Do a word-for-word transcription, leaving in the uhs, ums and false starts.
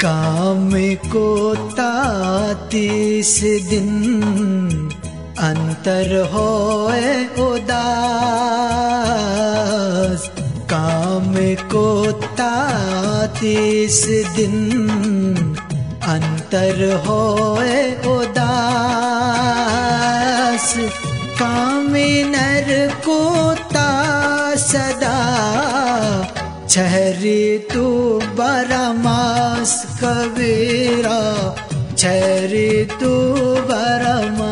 काम को तातीस दिन अंतर होए उदास। काम को तातीस दिन अंतर होए उदास। कामी नर को ता सदा छहरी तू बरमास कबीरा, छहरी तू बरमा